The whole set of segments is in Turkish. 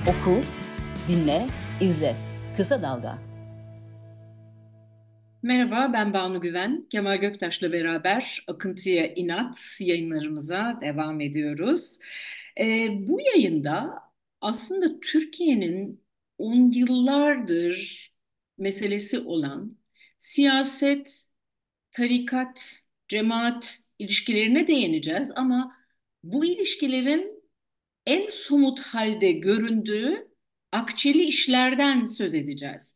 Oku, dinle, izle. Kısa Dalga. Merhaba, ben Banu Güven. Kemal Göktaş'la beraber Akıntıya İnat yayınlarımıza devam ediyoruz. Bu yayında aslında Türkiye'nin 10 yıllardır meselesi olan siyaset, tarikat, cemaat ilişkilerine değineceğiz. Ama bu ilişkilerin en somut halde göründüğü akçeli işlerden söz edeceğiz.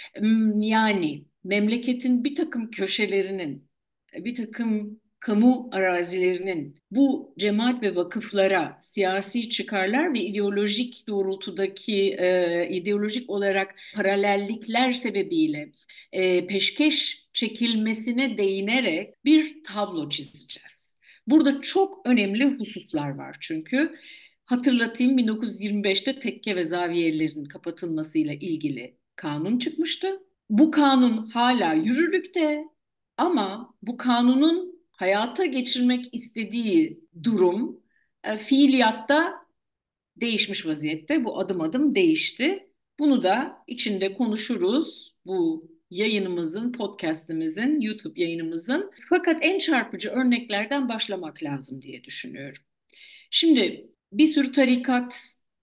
Yani memleketin bir takım köşelerinin, bir takım kamu arazilerinin bu cemaat ve vakıflara siyasi çıkarlar ve ideolojik doğrultudaki ideolojik olarak paralellikler sebebiyle peşkeş çekilmesine değinerek bir tablo çizeceğiz. Burada çok önemli hususlar var çünkü. Hatırlatayım, 1925'te tekke ve zaviyelerin kapatılmasıyla ilgili kanun çıkmıştı. Bu kanun hala yürürlükte ama bu kanunun hayata geçirmek istediği durum fiiliyatta değişmiş vaziyette. Bu adım adım değişti. Bunu da içinde konuşuruz. Bu yayınımızın, podcast'imizin, YouTube yayınımızın. Fakat en çarpıcı örneklerden başlamak lazım diye düşünüyorum. Şimdi bir sürü tarikat,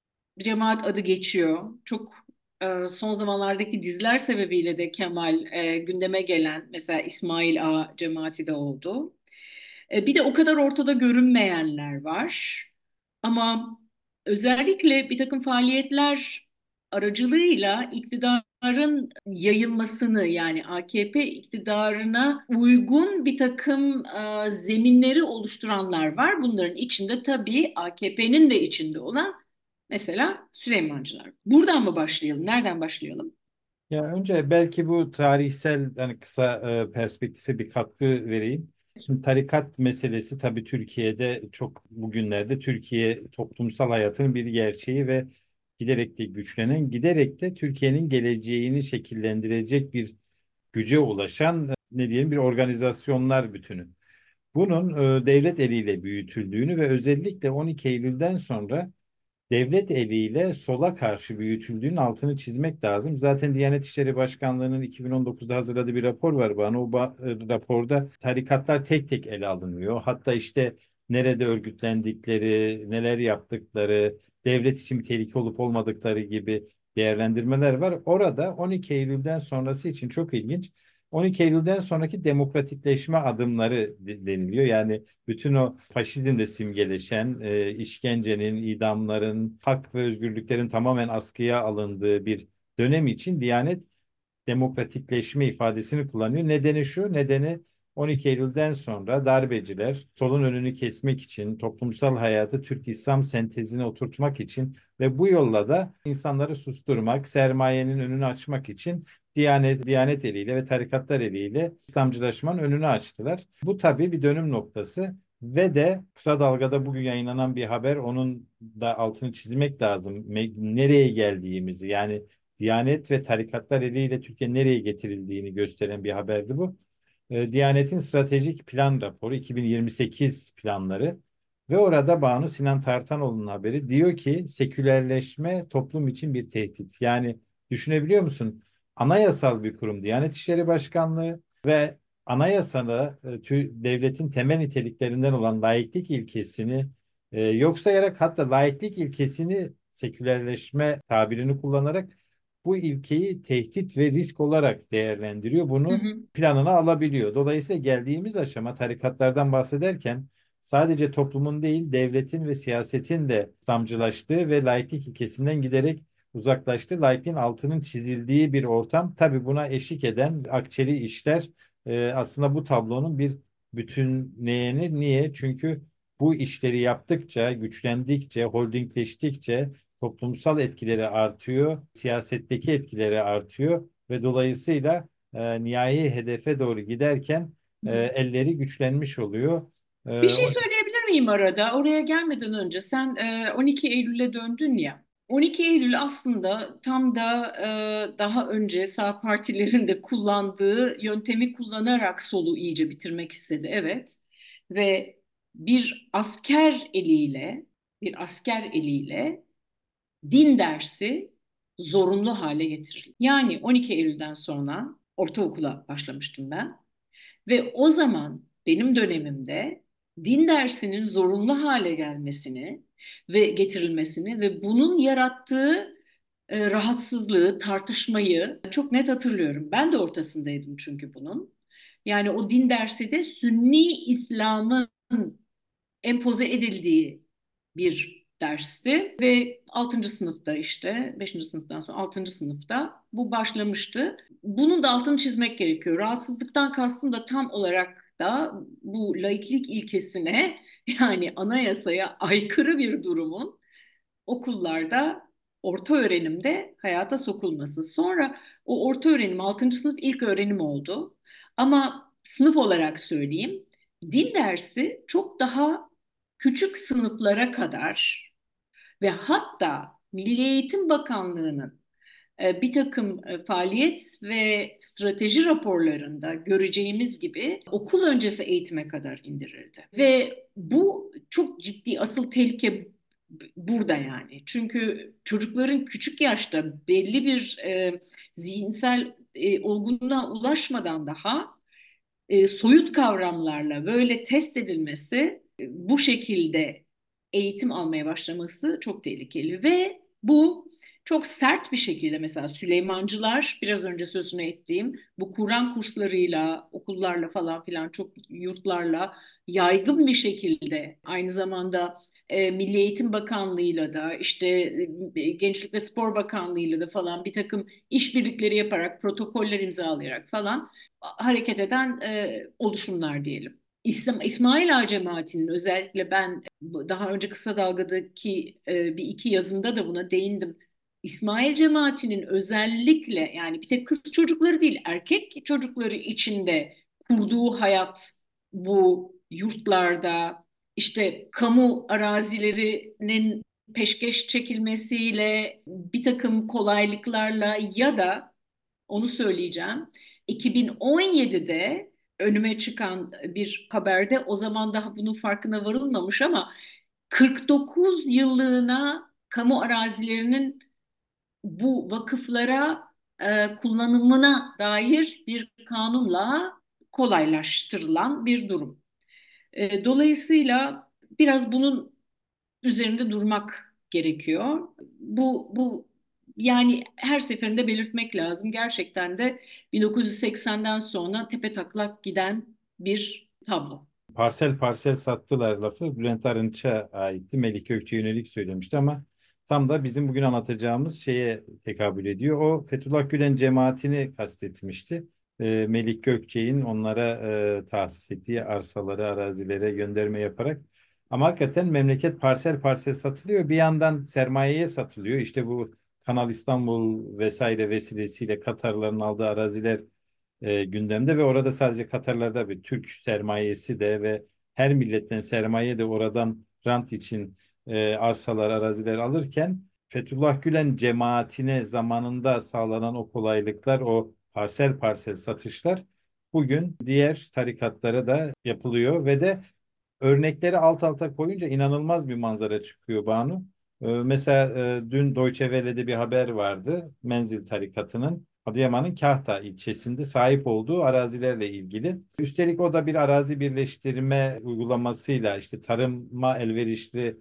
cemaat adı geçiyor. Çok son zamanlardaki diziler sebebiyle de Kemal gündeme gelen mesela İsmail Ağa cemaati de oldu. Bir de o kadar ortada görünmeyenler var. Ama özellikle bir takım faaliyetler aracılığıyla iktidarın yayılmasını, yani AKP iktidarına uygun bir takım zeminleri oluşturanlar var. Bunların içinde tabii AKP'nin de içinde olan mesela Süleymancılar. Buradan mı başlayalım? Nereden başlayalım? Ya önce belki bu tarihsel hani kısa perspektife bir katkı vereyim. Şimdi tarikat meselesi tabii Türkiye'de çok bugünlerde Türkiye toplumsal hayatının bir gerçeği ve giderek de güçlenen, giderek de Türkiye'nin geleceğini şekillendirecek bir güce ulaşan ne diyelim bir organizasyonlar bütünü. Bunun devlet eliyle büyütüldüğünü ve özellikle 12 Eylül'den sonra devlet eliyle sola karşı büyütüldüğünün altını çizmek lazım. Zaten Diyanet İşleri Başkanlığı'nın 2019'da hazırladığı bir rapor var bana. Raporda tarikatlar tek tek ele alınıyor. Hatta işte nerede örgütlendikleri, neler yaptıkları, devlet için bir tehlike olup olmadıkları gibi değerlendirmeler var. Orada 12 Eylül'den sonrası için çok ilginç. 12 Eylül'den sonraki demokratikleşme adımları deniliyor. Yani bütün o faşizmle simgeleşen işkencenin, idamların, hak ve özgürlüklerin tamamen askıya alındığı bir dönem için Diyanet demokratikleşme ifadesini kullanıyor. Nedeni şu, nedeni 12 Eylül'den sonra darbeciler solun önünü kesmek için, toplumsal hayatı Türk İslam sentezine oturtmak için ve bu yolla da insanları susturmak, sermayenin önünü açmak için Diyanet eliyle ve tarikatlar eliyle İslamcılaşmanın önünü açtılar. Bu tabii bir dönüm noktası ve de kısa dalgada bugün yayınlanan bir haber, onun da altını çizmek lazım. Nereye geldiğimizi, yani Diyanet ve tarikatlar eliyle Türkiye nereye getirildiğini gösteren bir haberdi bu. Diyanet'in stratejik plan raporu 2028 planları ve orada Banu Sinan Tartanoğlu'nun haberi diyor ki sekülerleşme toplum için bir tehdit. Yani düşünebiliyor musun? Anayasal bir kurum Diyanet İşleri Başkanlığı ve anayasada devletin temel niteliklerinden olan laiklik ilkesini yok sayarak, hatta laiklik ilkesini sekülerleşme tabirini kullanarak bu ilkeyi tehdit ve risk olarak değerlendiriyor. Hı Bunu hı. planına alabiliyor. Dolayısıyla geldiğimiz aşama, tarikatlardan bahsederken sadece toplumun değil devletin ve siyasetin de İslamcılaştığı ve laiklik ilkesinden giderek uzaklaştığı, laikliğin altının çizildiği bir ortam. Tabii buna eşlik eden akçeli işler aslında bu tablonun bir bütünleyeni. Niye? Çünkü bu işleri yaptıkça, güçlendikçe, holdingleştikçe toplumsal etkileri artıyor, siyasetteki etkileri artıyor ve dolayısıyla nihai hedefe doğru giderken Hı hı. elleri güçlenmiş oluyor. Bir şey O söyleyebilir miyim arada? Oraya gelmeden önce sen 12 Eylül'e döndün ya. 12 Eylül aslında tam da daha önce sağ partilerin de kullandığı yöntemi kullanarak solu iyice bitirmek istedi. Evet. Ve bir asker eliyle, bir asker eliyle din dersi zorunlu hale getirildi. Yani 12 Eylül'den sonra ortaokula başlamıştım ben ve o zaman benim dönemimde din dersinin zorunlu hale gelmesini ve getirilmesini ve bunun yarattığı rahatsızlığı, tartışmayı çok net hatırlıyorum. Ben de ortasındaydım çünkü bunun. Yani o din dersi de Sünni İslam'ın empoze edildiği bir dersti ve 6. sınıfta işte 5. sınıftan sonra 6. sınıfta bu başlamıştı. Bunun da altını çizmek gerekiyor. Rahatsızlıktan kastım da tam olarak da bu laiklik ilkesine yani anayasaya aykırı bir durumun okullarda orta öğrenimde hayata sokulması. Sonra o orta öğrenim 6. sınıf ilk öğrenim oldu. Ama sınıf olarak söyleyeyim, din dersi çok daha küçük sınıflara kadar ve hatta Milli Eğitim Bakanlığı'nın bir takım faaliyet ve strateji raporlarında göreceğimiz gibi okul öncesi eğitime kadar indirildi. Ve bu çok ciddi, asıl tehlike burada yani. Çünkü çocukların küçük yaşta belli bir zihinsel olgunluğa ulaşmadan daha soyut kavramlarla böyle test edilmesi, bu şekilde eğitim almaya başlaması çok tehlikeli ve bu çok sert bir şekilde mesela Süleymancılar biraz önce sözünü ettiğim bu Kur'an kurslarıyla, okullarla falan filan çok yurtlarla yaygın bir şekilde aynı zamanda Milli Eğitim Bakanlığı'yla da işte Gençlik ve Spor Bakanlığı'yla da falan bir takım işbirlikleri yaparak, protokoller imzalayarak falan hareket eden oluşumlar diyelim. İsmail Ağa cemaatinin özellikle ben daha önce Kısa Dalga'daki bir iki yazımda da buna değindim. İsmail cemaatinin özellikle yani bir tek kız çocukları değil erkek çocukları içinde kurduğu hayat bu yurtlarda işte kamu arazilerinin peşkeş çekilmesiyle bir takım kolaylıklarla ya da onu söyleyeceğim. 2017'de önüme çıkan bir haberde o zaman daha bunun farkına varılmamış ama 49 yıllığına kamu arazilerinin bu vakıflara kullanımına dair bir kanunla kolaylaştırılan bir durum. Dolayısıyla biraz bunun üzerinde durmak gerekiyor. Bu yani her seferinde belirtmek lazım. Gerçekten de 1980'den sonra tepetaklak giden bir tablo. Parsel parsel sattılar lafı Bülent Arınç'a aitti. Melik Gökçe'ye yönelik söylemişti ama tam da bizim bugün anlatacağımız şeye tekabül ediyor. O Fethullah Gülen cemaatini kastetmişti. Melik Gökçe'nin onlara tahsis ettiği arsaları, arazilere gönderme yaparak. Ama hakikaten memleket parsel parsel satılıyor. Bir yandan sermayeye satılıyor. İşte bu Kanal İstanbul vesaire vesilesiyle Katarların aldığı araziler gündemde ve orada sadece Katarlarda bir Türk sermayesi de ve her milletten sermaye de oradan rant için arsalar, araziler alırken Fethullah Gülen cemaatine zamanında sağlanan o kolaylıklar, o parsel parsel satışlar bugün diğer tarikatlara da yapılıyor ve de örnekleri alt alta koyunca inanılmaz bir manzara çıkıyor Banu. Mesela dün Deutsche Welle'de bir haber vardı. Menzil tarikatının Adıyaman'ın Kahta ilçesinde sahip olduğu arazilerle ilgili. Üstelik o da bir arazi birleştirme uygulamasıyla işte tarıma elverişli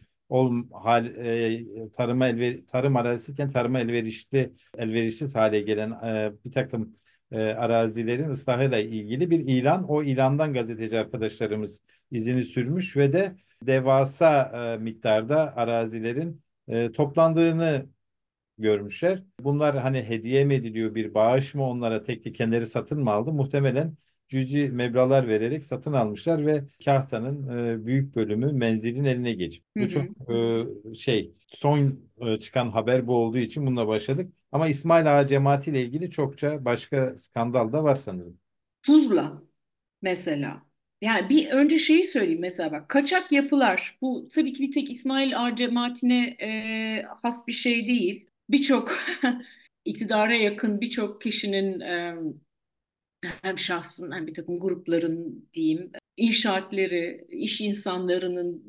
tarım arazisiyken tarıma elverişsiz hale gelen bir takım arazilerin ıslahıyla ilgili bir ilan. O ilandan gazeteci arkadaşlarımız izini sürmüş ve de devasa miktarda arazilerin toplandığını görmüşler. Bunlar hani hediye mi ediliyor, bir bağış mı onlara tek tek kendileri satın mı aldı? Muhtemelen cüzi meblağlar vererek satın almışlar ve Kahta'nın büyük bölümü menzilin eline geçmiş. Hı Bu çok hı, hı hı. son çıkan haber bu olduğu için bununla başladık. Ama İsmail Ağa cemaati ile ilgili çokça başka skandal da var sanırım. Tuzla mesela. Yani bir önce şeyi söyleyeyim mesela bak kaçak yapılar bu tabii ki bir tek İsmail Ağa cemaatine has bir şey değil. Birçok iktidara yakın birçok kişinin hem şahsın hem bir takım grupların diyeyim inşaatleri, iş insanlarının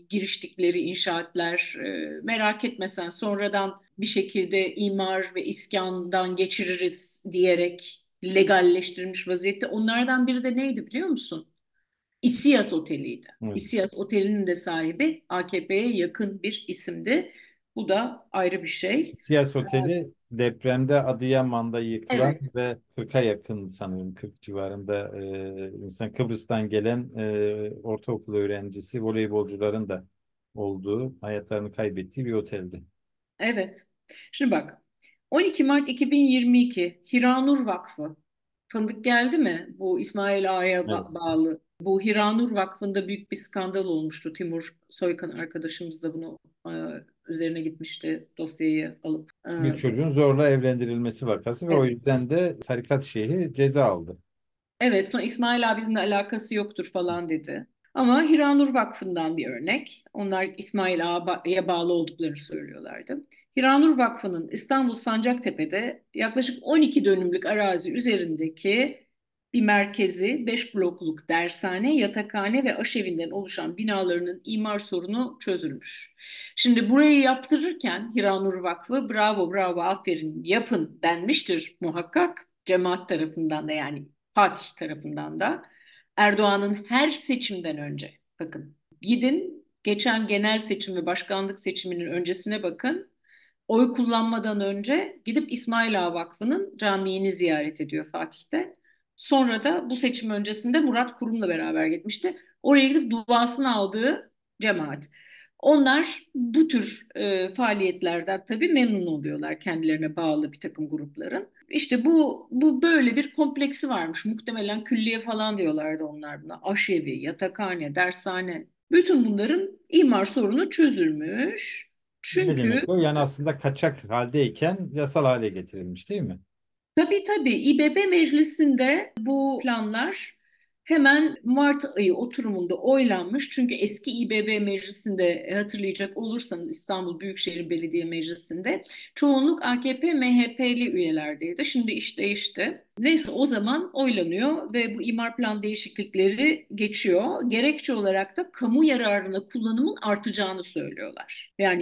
giriştikleri inşaatlar, merak etmesen sonradan bir şekilde imar ve iskandan geçiririz diyerek legalleştirilmiş vaziyette. Onlardan biri de neydi biliyor musun? İSİAS Oteli'ydi. Evet. İSİAS Oteli'nin de sahibi AKP'ye yakın bir isimdi. Bu da ayrı bir şey. Siyas Oteli depremde Adıyaman'da yıkılan Evet, ve 40'a yakın, sanırım 40 civarında insan, Kıbrıs'tan gelen ortaokul öğrencisi, voleybolcuların da olduğu, hayatlarını kaybettiği bir oteldi. evet. Şimdi bak, 12 Mart 2022 Hiranur Vakfı. Tanıdık geldi mi? Bu İsmail Ağa'ya Evet. bağlı. Bu Hiranur Vakfı'nda büyük bir skandal olmuştu. Timur Soykan arkadaşımız da bunu üzerine gitmişti dosyayı alıp. Bir çocuğun zorla evlendirilmesi vakası ve o Evet. yüzden de tarikat şeyhi ceza aldı. Evet, sonra İsmail abi bizimle alakası yoktur falan dedi. Ama Hiranur Vakfı'ndan bir örnek. Onlar İsmail Ağa'ya bağlı olduklarını söylüyorlardı. Hiranur Vakfı'nın İstanbul Sancaktepe'de yaklaşık 12 dönümlük arazi üzerindeki bir merkezi 5 blokluk dershane, yatakhane ve aşevinden oluşan binalarının imar sorunu çözülmüş. Şimdi burayı yaptırırken Hiranur Vakfı bravo bravo aferin yapın denmiştir muhakkak cemaat tarafından da, yani Fatih tarafından da. Erdoğan'ın her seçimden önce, bakın, gidin geçen genel seçim ve başkanlık seçiminin öncesine bakın. Oy kullanmadan önce gidip İsmail Ağa Vakfı'nın camiini ziyaret ediyor Fatih'te. Sonra da bu seçim öncesinde Murat Kurum'la beraber gitmişti. Oraya gidip duasını aldığı cemaat. Onlar bu tür faaliyetlerden tabii memnun oluyorlar, kendilerine bağlı bir takım grupların. İşte bu böyle bir kompleksi varmış. Muhtemelen külliye falan diyorlardı onlar buna. Aşevi, yatakhane, dershane. Bütün bunların imar sorunu çözülmüş. Ne Çünkü demek o? Yani aslında kaçak haldeyken yasal hale getirilmiş, değil mi? tabii İBB Meclisi'nde bu planlar hemen Mart ayı oturumunda oylanmış. Çünkü eski İBB Meclisi'nde hatırlayacak olursanız İstanbul Büyükşehir Belediye Meclisi'nde çoğunluk AKP, MHP'li üyelerdeydi. Şimdi iş değişti. Neyse, o zaman oylanıyor ve bu imar plan değişiklikleri geçiyor. Gerekçe olarak da kamu yararına kullanımın artacağını söylüyorlar. Yani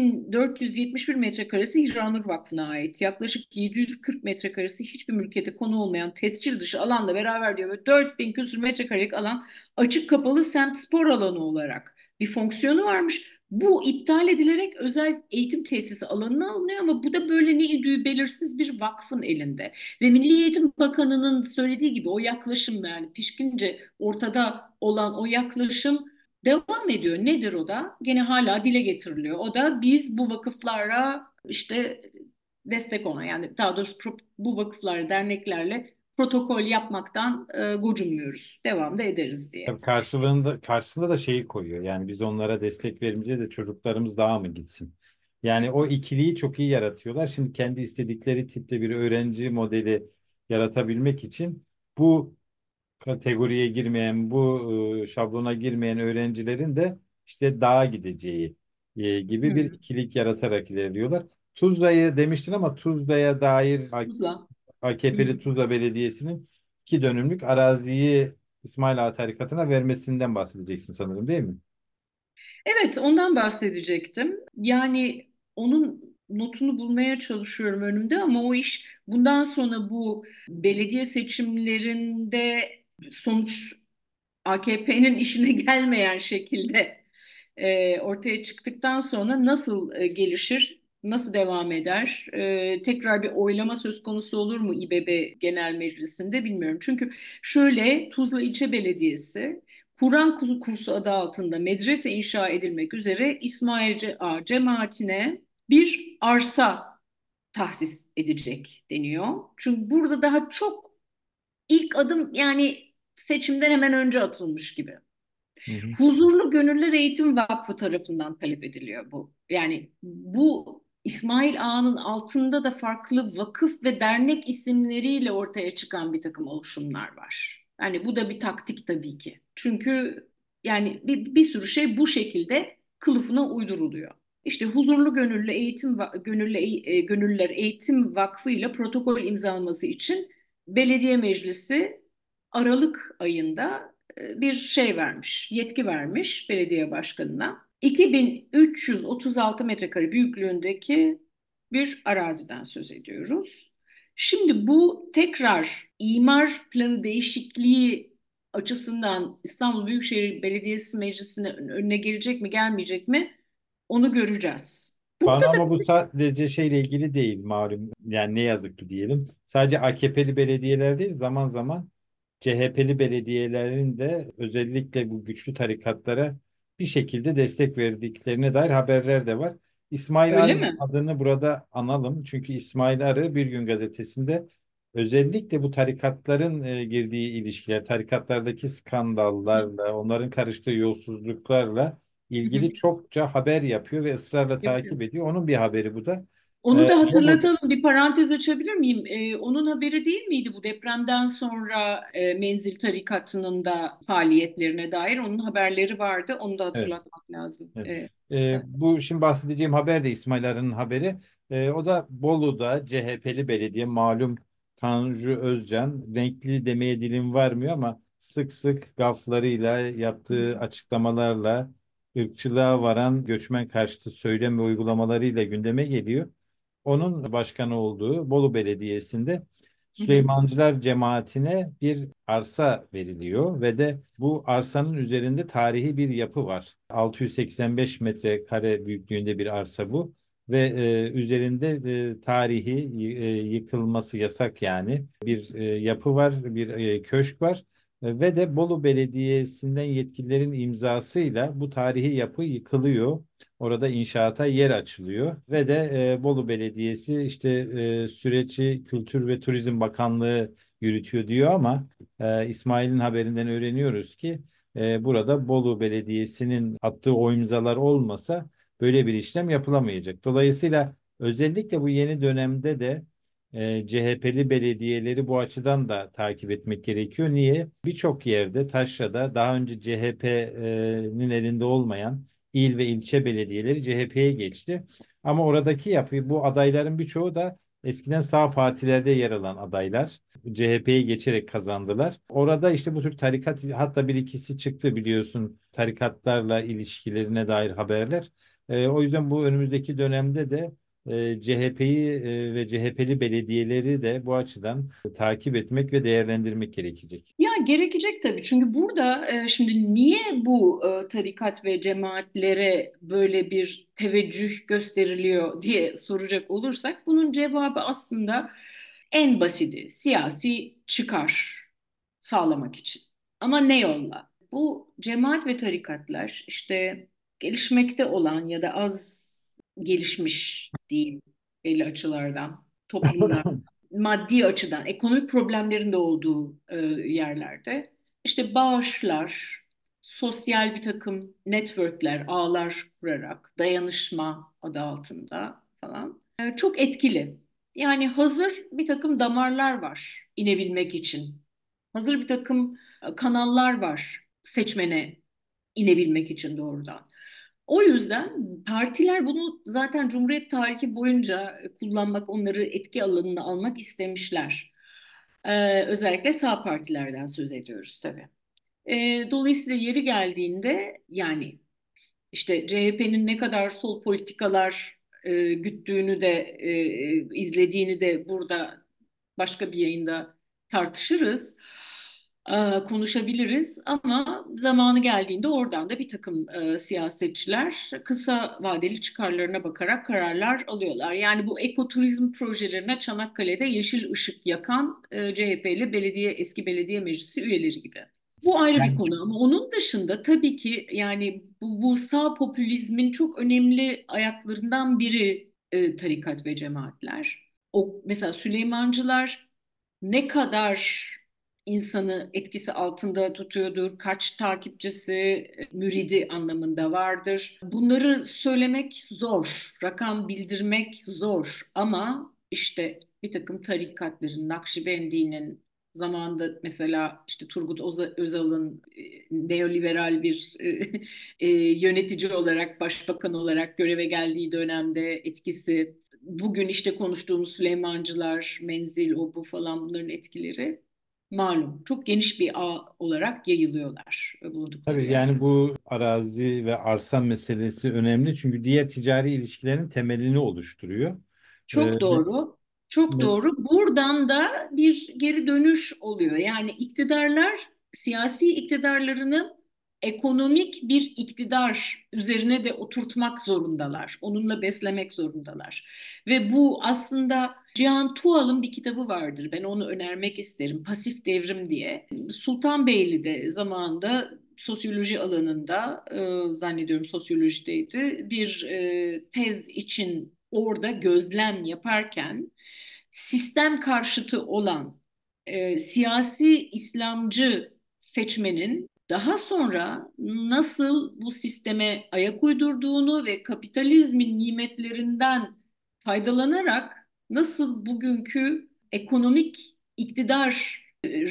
3471 metrekaresi Hiranur Vakfı'na ait. Yaklaşık 740 metrekaresi hiçbir mülkiyete konu olmayan tescil dışı alanla beraber diyor, böyle 4000 küsur metrekarelik alan açık kapalı semt spor alanı olarak bir fonksiyonu varmış. Bu iptal edilerek özel eğitim tesisi alanına alınıyor ama bu da böyle ne idüğü belirsiz bir vakfın elinde. Ve Milli Eğitim Bakanı'nın söylediği gibi o yaklaşım, yani pişkince ortada olan o yaklaşım devam ediyor. Nedir o da? Gene hala dile getiriliyor. O da biz bu vakıflara işte destek olan, yani daha doğrusu bu vakıflar, derneklerle protokol yapmaktan gocunmuyoruz. Devam da ederiz diye. Tabii karşısında da şeyi koyuyor. Yani biz onlara destek vermeyeceğiz de çocuklarımız daha mı gitsin? Yani o ikiliyi çok iyi yaratıyorlar. Şimdi kendi istedikleri tipte bir öğrenci modeli yaratabilmek için bu kategoriye girmeyen, bu şablona girmeyen öğrencilerin de işte dağa gideceği gibi bir Hmm. ikilik yaratarak ilerliyorlar. Tuzla'yı demiştin ama Tuzla'ya dair Tuzla. AKP'li Hmm. Tuzla Belediyesi'nin 2 dönümlük araziyi İsmail Ağa tarikatına vermesinden bahsedeceksin sanırım, değil mi? Evet, ondan bahsedecektim. Yani onun notunu bulmaya çalışıyorum önümde ama o iş bundan sonra bu belediye seçimlerinde sonuç AKP'nin işine gelmeyen şekilde ortaya çıktıktan sonra nasıl gelişir, nasıl devam eder? Tekrar bir oylama söz konusu olur mu İBB Genel Meclisi'nde bilmiyorum. Çünkü şöyle, Tuzla İlçe Belediyesi Kur'an kursu adı altında medrese inşa edilmek üzere İsmail Ağa cemaatine bir arsa tahsis edecek deniyor. Çünkü burada daha çok ilk adım, yani seçimden hemen önce atılmış gibi. Hı hı. Huzurlu Gönüller Eğitim Vakfı tarafından talep ediliyor bu. Yani bu İsmail Ağa'nın altında da farklı vakıf ve dernek isimleriyle ortaya çıkan bir takım oluşumlar var. Yani bu da bir taktik tabii ki. Çünkü yani bir sürü şey bu şekilde kılıfına uyduruluyor. İşte Huzurlu Gönüller Eğitim Vakfı ile protokol imzalaması için belediye meclisi Aralık ayında bir şey vermiş, yetki vermiş belediye başkanına. 2336 metrekare büyüklüğündeki bir araziden söz ediyoruz. Şimdi bu tekrar imar planı değişikliği açısından İstanbul Büyükşehir Belediyesi Meclisi'nin önüne gelecek mi gelmeyecek mi onu göreceğiz. Burada Bana da ama bu sadece şeyle ilgili değil malum. Yani ne yazık ki diyelim. Sadece AKP'li belediyeler değil, zaman zaman CHP'li belediyelerin de özellikle bu güçlü tarikatlara bir şekilde destek verdiklerine dair haberler de var. İsmail öyle Arı'nın mi? adını burada analım. Çünkü İsmail Arı Bir Gün gazetesinde özellikle bu tarikatların girdiği ilişkiler, tarikatlardaki skandallarla, onların karıştığı yolsuzluklarla Hı hı. ilgili çokça haber yapıyor ve ısrarla Yapıyor. takip ediyor. Onun bir haberi bu da. Onu da Bolu hatırlatalım. Bir parantez açabilir miyim? Onun haberi değil miydi bu depremden sonra Menzil Tarikatı'nın da faaliyetlerine dair? Onun haberleri vardı. Onu da evet. hatırlatmak lazım. Evet. Evet. Bu şimdi bahsedeceğim haber de İsmail Arı'nın haberi. O da Bolu'da CHP'li belediye malum Tanju Özcan renkli demeye dilim varmıyor ama sık sık gaflarıyla yaptığı açıklamalarla ırkçılığa varan göçmen karşıtı söylem ve uygulamalarıyla gündeme geliyor. Onun başkanı olduğu Bolu Belediyesi'nde Hı hı. Süleymancılar cemaatine bir arsa veriliyor ve de bu arsanın üzerinde tarihi bir yapı var. 685 metrekare büyüklüğünde bir arsa bu ve üzerinde tarihi yıkılması yasak yani bir yapı var, bir köşk var. Ve de Bolu Belediyesi'nden yetkililerin imzasıyla bu tarihi yapı yıkılıyor. Orada inşaata yer açılıyor ve de Bolu Belediyesi işte süreci Kültür ve Turizm Bakanlığı yürütüyor diyor ama İsmail'in haberinden öğreniyoruz ki burada Bolu Belediyesi'nin attığı o imzalar olmasa böyle bir işlem yapılamayacak. Dolayısıyla özellikle bu yeni dönemde de CHP'li belediyeleri bu açıdan da takip etmek gerekiyor. Niye? Birçok yerde Taşra'da daha önce CHP'nin elinde olmayan il ve ilçe belediyeleri CHP'ye geçti. Ama oradaki yapı bu adayların birçoğu da eskiden sağ partilerde yer alan adaylar. CHP'ye geçerek kazandılar. Orada işte bu tür tarikat hatta bir ikisi çıktı biliyorsun tarikatlarla ilişkilerine dair haberler. O yüzden bu önümüzdeki dönemde de CHP'yi ve CHP'li belediyeleri de bu açıdan takip etmek ve değerlendirmek gerekecek. Ya gerekecek tabii. Çünkü burada şimdi niye bu tarikat ve cemaatlere böyle bir teveccüh gösteriliyor diye soracak olursak bunun cevabı aslında en basiti siyasi çıkar sağlamak için. Ama ne yolla? Bu cemaat ve tarikatlar işte gelişmekte olan ya da az gelişmiş diyeyim belli açılardan toplumlar maddi açıdan ekonomik problemlerin de olduğu yerlerde işte bağışlar, sosyal bir takım networkler, ağlar kurarak dayanışma adı altında falan çok etkili. Yani hazır bir takım damarlar var inebilmek için. Hazır bir takım kanallar var seçmene inebilmek için doğrudan. O yüzden partiler bunu zaten Cumhuriyet tarihi boyunca kullanmak, onları etki alanına almak istemişler. Özellikle sağ partilerden söz ediyoruz tabii. Dolayısıyla yeri geldiğinde yani işte CHP'nin ne kadar sol politikalar güttüğünü de izlediğini de burada başka bir yayında tartışırız, konuşabiliriz ama zamanı geldiğinde oradan da bir takım siyasetçiler kısa vadeli çıkarlarına bakarak kararlar alıyorlar. Yani bu ekoturizm projelerine Çanakkale'de yeşil ışık yakan CHP'li eski belediye meclisi üyeleri gibi. Bu ayrı bir Yani konu ama onun dışında tabii ki yani bu sağ popülizmin çok önemli ayaklarından biri tarikat ve cemaatler. O mesela Süleymancılar ne kadar insanı etkisi altında tutuyordur, kaç takipçisi, müridi anlamında vardır. Bunları söylemek zor, rakam bildirmek zor ama işte bir takım tarikatların, Nakşibendi'nin zamanında mesela işte Turgut Özal'ın neoliberal bir yönetici olarak, başbakan olarak göreve geldiği dönemde etkisi, bugün işte konuştuğumuz Süleymancılar, Menzil, o bu falan bunların etkileri malum. Çok geniş bir ağ olarak yayılıyorlar bulundukları Tabii yer. yani bu arazi ve arsa meselesi önemli çünkü diğer ticari ilişkilerin temelini oluşturuyor. Ee, Çok doğru. Çok me- doğru. Buradan da bir geri dönüş oluyor. Yani iktidarlar siyasi iktidarlarını ekonomik bir iktidar üzerine de oturtmak zorundalar. Onunla beslemek zorundalar. Ve bu aslında Cihan Tuğal'ın bir kitabı vardır. Ben onu önermek isterim. Pasif Devrim diye. Sultanbeyli'de zamanında sosyoloji alanında zannediyorum sosyolojideydi bir tez için orada gözlem yaparken sistem karşıtı olan siyasi İslamcı seçmenin daha sonra nasıl bu sisteme ayak uydurduğunu ve kapitalizmin nimetlerinden faydalanarak nasıl bugünkü ekonomik iktidar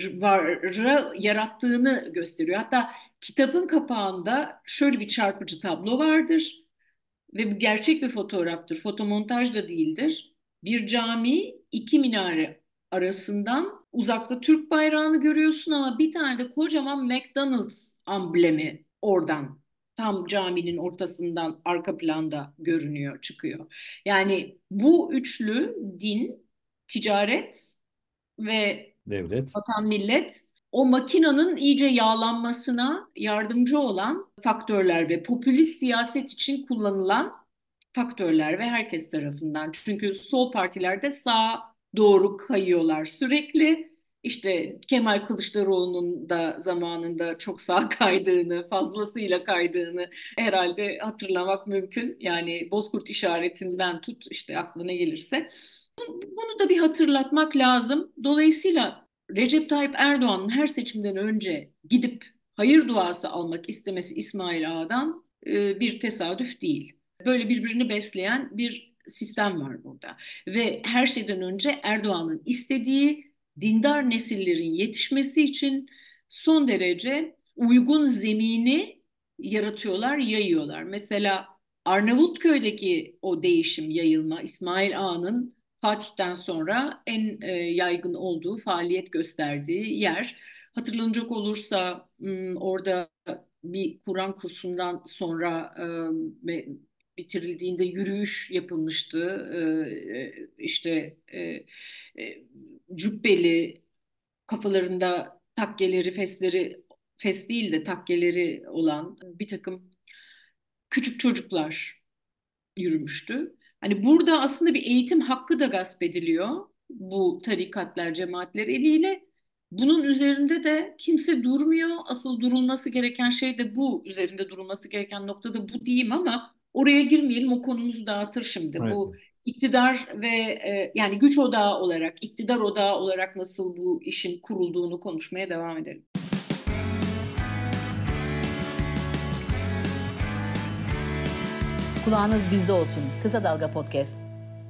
yarattığını gösteriyor. Hatta kitabın kapağında şöyle bir çarpıcı tablo vardır ve bu gerçek bir fotoğraftır, fotomontaj da değildir. Bir cami iki minare arasından uzakta Türk bayrağını görüyorsun ama bir tane de kocaman McDonald's amblemi oradan tam caminin ortasından arka planda görünüyor, çıkıyor. Yani bu üçlü din, ticaret ve Devlet. vatan millet o makinanın iyice yağlanmasına yardımcı olan faktörler ve popülist siyaset için kullanılan faktörler ve herkes tarafından. Çünkü sol partilerde sağa doğru kayıyorlar sürekli. İşte Kemal Kılıçdaroğlu'nun da zamanında çok sağa kaydığını, fazlasıyla kaydığını herhalde hatırlamak mümkün. Yani Bozkurt işaretinden tut işte aklına gelirse. Bunu da bir hatırlatmak lazım. Dolayısıyla Recep Tayyip Erdoğan'ın her seçimden önce gidip hayır duası almak istemesi İsmail Ağa'dan bir tesadüf değil. Böyle birbirini besleyen bir sistem var burada. Ve her şeyden önce Erdoğan'ın istediği dindar nesillerin yetişmesi için son derece uygun zemini yaratıyorlar, yayıyorlar. Mesela Arnavutköy'deki o değişim, yayılma, İsmail Ağa'nın Fatih'ten sonra en yaygın olduğu, faaliyet gösterdiği yer. Hatırlanacak olursa orada bir Kur'an kursundan sonra bitirildiğinde yürüyüş yapılmıştı. İşte cübbeli, kafalarında takkeleri, fesleri, fes değil de takkeleri olan bir takım küçük çocuklar yürümüştü. Hani burada aslında bir eğitim hakkı da gasp ediliyor bu tarikatlar, cemaatler eliyle. Bunun üzerinde de kimse durmuyor. Asıl durulması gereken şey de bu. Üzerinde durulması gereken nokta da bu diyeyim ama oraya girmeyelim. O konumuzu dağıtır şimdi. Evet. Bu iktidar ve yani güç odağı olarak, iktidar odağı olarak nasıl bu işin kurulduğunu konuşmaya devam edelim. Kulağınız bizde olsun. Kısa Dalga Podcast.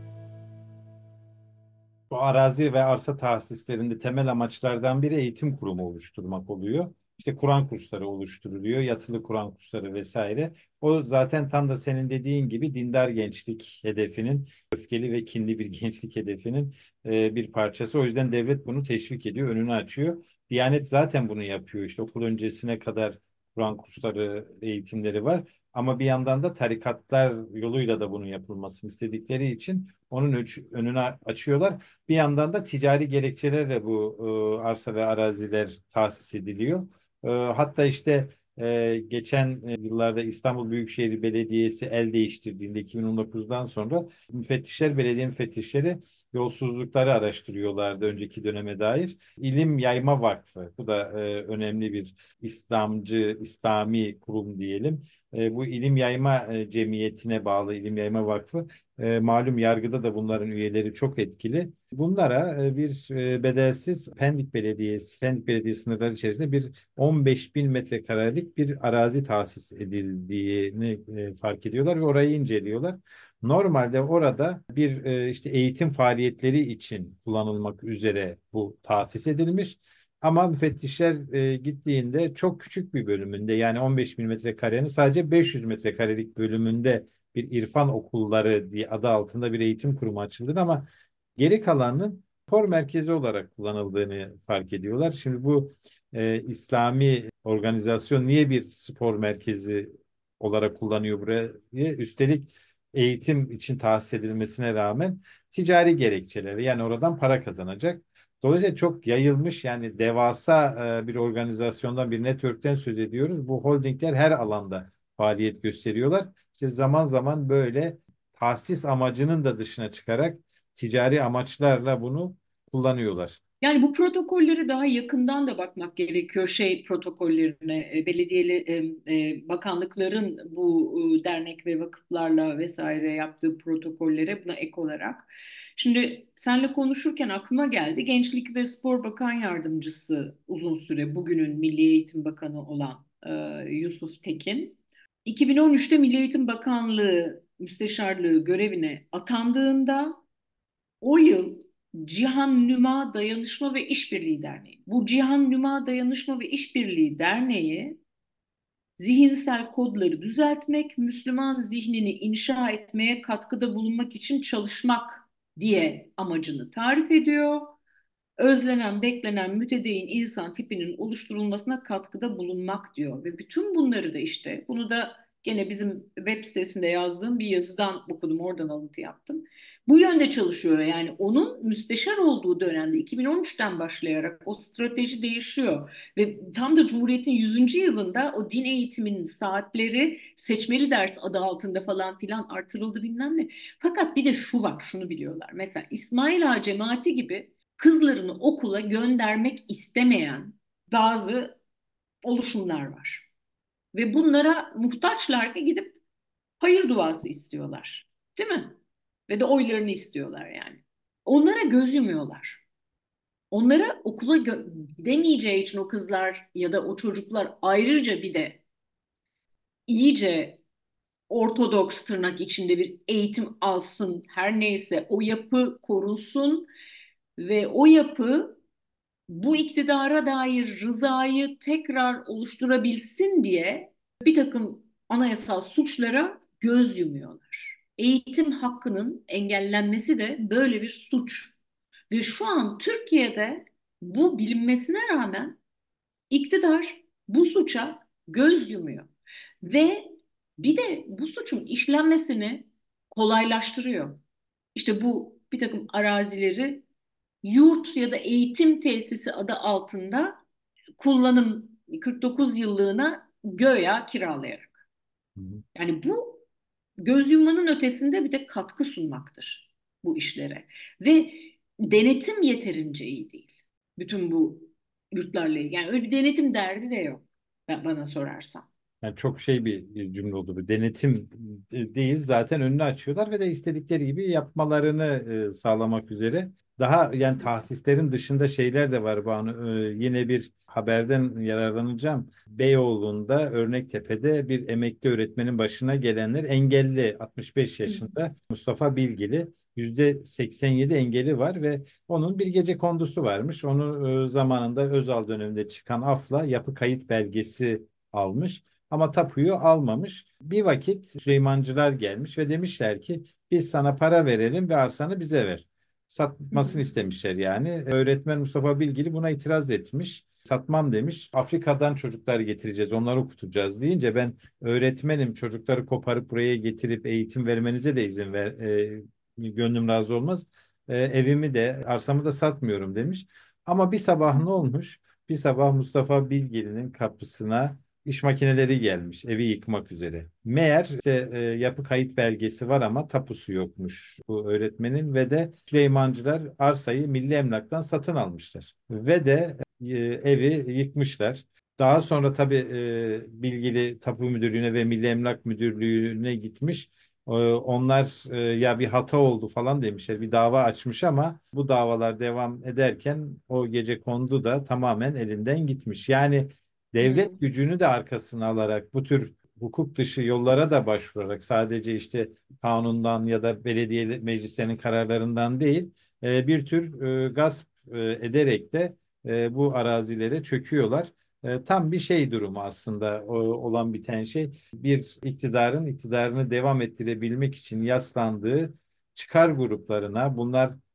Bu arazi ve arsa tahsislerinde temel amaçlardan biri eğitim kurumu oluşturmak oluyor. İşte Kur'an kursları oluşturuluyor, yatılı Kur'an kursları vesaire. O zaten tam da senin dediğin gibi dindar gençlik hedefinin, öfkeli ve kinli bir gençlik hedefinin bir parçası. O yüzden devlet bunu teşvik ediyor, önünü açıyor. Diyanet zaten bunu yapıyor. İşte okul öncesine kadar Kur'an kursları, eğitimleri var. Ama bir yandan da tarikatlar yoluyla da bunun yapılmasını istedikleri için onun önünü açıyorlar. Bir yandan da ticari gerekçelerle bu arsa ve araziler tahsis ediliyor. Hatta işte geçen yıllarda İstanbul Büyükşehir Belediyesi el değiştirdiğinde 2019'dan sonra belediye müfettişleri yolsuzlukları araştırıyorlardı önceki döneme dair. İlim Yayma Vakfı, bu da önemli bir İslami kurum diyelim. Bu İlim Yayma Cemiyeti'ne bağlı İlim Yayma Vakfı malum yargıda da bunların üyeleri çok etkili. Bunlara bir bedelsiz Pendik Belediye sınırları içerisinde bir 15 bin metrekarelik bir arazi tahsis edildiğini fark ediyorlar ve orayı inceliyorlar. Normalde orada bir işte eğitim faaliyetleri için kullanılmak üzere bu tahsis edilmiş. Ama müfettişler gittiğinde çok küçük bir bölümünde yani 15 bin metrekarenin sadece 500 metrekarelik bölümünde bir irfan okulları diye adı altında bir eğitim kurumu açıldı ama geri kalanının spor merkezi olarak kullanıldığını fark ediyorlar. Şimdi bu İslami organizasyon niye bir spor merkezi olarak kullanıyor burayı? Üstelik eğitim için tahsis edilmesine rağmen ticari gerekçeleri, yani oradan para kazanacak. Dolayısıyla çok yayılmış, yani devasa bir organizasyondan, bir network'ten söz ediyoruz. Bu holdingler her alanda faaliyet gösteriyorlar. İşte zaman zaman böyle tahsis amacının da dışına çıkarak ticari amaçlarla bunu kullanıyorlar. Yani bu protokolleri daha yakından da bakmak gerekiyor, şey protokollerine, belediyeli bakanlıkların bu dernek ve vakıflarla vesaire yaptığı protokollere, buna ek olarak. Şimdi senle konuşurken aklıma geldi. Gençlik ve Spor Bakan Yardımcısı uzun süre bugünün Milli Eğitim Bakanı olan Yusuf Tekin. 2013'te Milli Eğitim Bakanlığı Müsteşarlığı görevine atandığında o yıl Cihan Nüma Dayanışma ve İşbirliği Derneği. Bu Cihan Nüma Dayanışma ve İşbirliği Derneği zihinsel kodları düzeltmek, Müslüman zihnini inşa etmeye katkıda bulunmak için çalışmak diye amacını tarif ediyor. Özlenen, beklenen, mütedeyyin insan tipinin oluşturulmasına katkıda bulunmak diyor. Ve bütün bunları da işte, bunu da gene bizim web sitesinde yazdığım bir yazıdan okudum, oradan alıntı yaptım. Bu yönde çalışıyor, yani onun müsteşar olduğu dönemde 2013'ten başlayarak o strateji değişiyor. Ve tam da Cumhuriyet'in 100. yılında o din eğitiminin saatleri seçmeli ders adı altında falan filan artırıldı, bilmem ne. Fakat bir de şu var, şunu biliyorlar. Mesela İsmail Ağa cemaati gibi kızlarını okula göndermek istemeyen bazı oluşumlar var. Ve bunlara muhtaçlar ki gidip hayır duası istiyorlar. Değil mi? Ve de oylarını istiyorlar yani. Onlara göz yumuyorlar. Onlara okula gidemeyeceği için o kızlar ya da o çocuklar ayrıca bir de iyice ortodoks tırnak içinde bir eğitim alsın, her neyse o yapı korunsun ve o yapı bu iktidara dair rızayı tekrar oluşturabilsin diye bir takım anayasal suçlara göz yumuyorlar. Eğitim hakkının engellenmesi de böyle bir suç. Ve şu an Türkiye'de bu bilinmesine rağmen iktidar bu suça göz yumuyor. Ve bir de bu suçun işlenmesini kolaylaştırıyor. İşte bu bir takım arazileri yurt ya da eğitim tesisi adı altında kullanım 49 yıllığına göya kiralayarak. Hı hı. Yani bu göz yummanın ötesinde bir de katkı sunmaktır bu işlere. Ve denetim yeterince iyi değil. Bütün bu yurtlarla ilgili. Yani öyle bir denetim derdi de yok bana sorarsan. Yani çok şey bir cümle oldu bu. Denetim değil, zaten önünü açıyorlar ve de istedikleri gibi yapmalarını sağlamak üzere. Daha yani tahsislerin dışında şeyler de var Banu. Yine bir haberden yararlanacağım. Beyoğlu'nda Örnektepe'de bir emekli öğretmenin başına gelenler, engelli, 65 Hı. yaşında Mustafa Bilgili. %87 engeli var ve onun bir gecekondusu varmış. Onu zamanında Özal döneminde çıkan afla yapı kayıt belgesi almış. Ama tapuyu almamış. Bir vakit Süleymancılar gelmiş ve demişler ki biz sana para verelim ve arsanı bize ver. Hı hı. Satmasını istemişler yani. Öğretmen Mustafa Bilgili buna itiraz etmiş. Satmam demiş. Afrika'dan çocuklar getireceğiz, onları okutacağız deyince ben öğretmenim, çocukları koparıp buraya getirip eğitim vermenize de izin ver. Gönlüm razı olmaz. Evimi de arsamı da satmıyorum demiş. Ama bir sabah ne olmuş? Bir sabah Mustafa Bilgili'nin kapısına İş makineleri gelmiş evi yıkmak üzere. Meğer işte, yapı kayıt belgesi var ama tapusu yokmuş bu öğretmenin ve de Süleymancılar arsayı Milli Emlak'tan satın almışlar. Ve de evi yıkmışlar. Daha sonra tabii bilgili Tapu Müdürlüğü'ne ve Milli Emlak Müdürlüğü'ne gitmiş. Onlar ya bir hata oldu falan demişler. Bir dava açmış ama bu davalar devam ederken o gecekondu da tamamen elinden gitmiş. Yani Hı. devlet gücünü de arkasına alarak bu tür hukuk dışı yollara da başvurarak, sadece işte kanundan ya da belediye meclislerinin kararlarından değil, bir tür gasp ederek de bu arazilere çöküyorlar. Tam bir şey durumu aslında olan biten şey, bir iktidarın iktidarını devam ettirebilmek için yaslandığı çıkar gruplarına, bunlar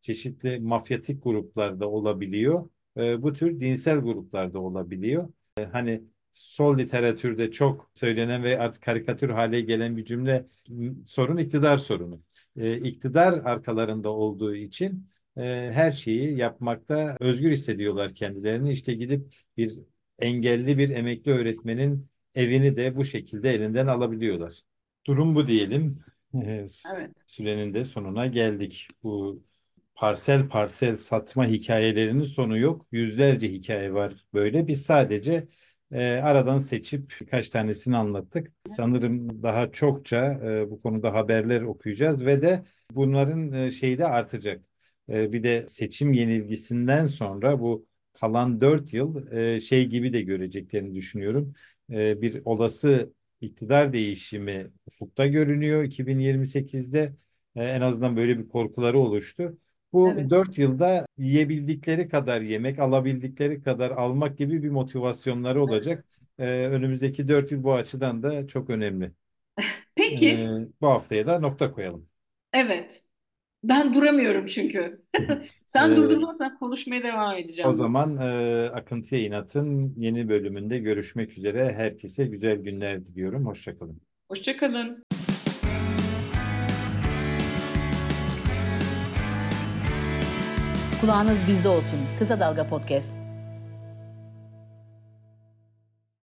çeşitli mafyatik gruplarda olabiliyor. Bu tür dinsel gruplarda olabiliyor. Hani sol literatürde çok söylenen ve artık karikatür hale gelen bir cümle, sorun iktidar sorunu. İktidar arkalarında olduğu için her şeyi yapmakta özgür hissediyorlar kendilerini. İşte gidip bir engelli bir emekli öğretmenin evini de bu şekilde elinden alabiliyorlar. Durum bu diyelim. Evet. Sürenin de sonuna geldik. Bu parsel parsel satma hikayelerinin sonu yok. Yüzlerce hikaye var böyle. Biz sadece aradan seçip birkaç tanesini anlattık. Sanırım daha çokça bu konuda haberler okuyacağız ve de bunların şeyi de artacak. Bir de seçim yenilgisinden sonra bu kalan 4 yıl şey gibi de göreceklerini düşünüyorum. Bir olası iktidar değişimi ufukta görünüyor 2028'de. En azından böyle bir korkuları oluştu. Bu Evet. 4 yılda yiyebildikleri kadar yemek, alabildikleri kadar almak gibi bir motivasyonları olacak. Önümüzdeki 4 yıl bu açıdan da çok önemli. Peki, Bu haftaya da nokta koyalım. evet. Ben duramıyorum çünkü. Sen Ee, durdurmazsan konuşmaya devam O edeceğim burada. zaman Akıntıya İnat'ın yeni bölümünde görüşmek üzere. Herkese güzel günler diliyorum. Hoşça kalın. Hoşça kalın. Kulağınız bizde olsun. Kısa Dalga Podcast.